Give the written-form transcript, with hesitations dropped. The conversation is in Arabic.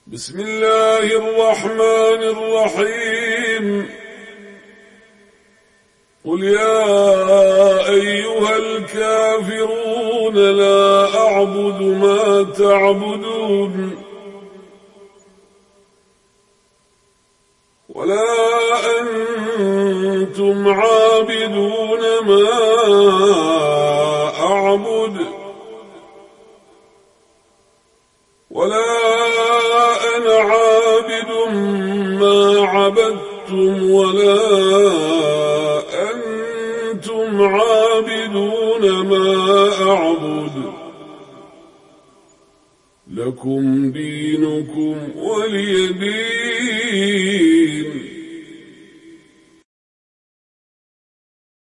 بسم الله الرحمن الرحيم. قل يا أيها الكافرون لا أعبد ما تعبدون ولا أنتم عابدون ما أعبد ولا أنا عابد ما عبدتم ولا أنتم عابدون ما أعبد لكم دينكم ولي دين.